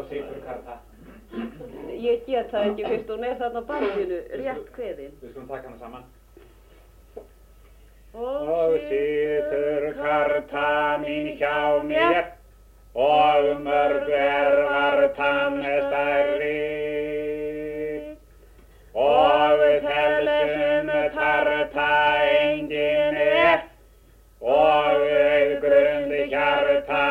situr karta. Ég get það ekki fyrst hún þarna á bakinu, rétt kveðin. Við skulum taka hana saman. Og situr karta mín hjá mér og mörg vartan stærri og þelsum tarta engin og grund hjarta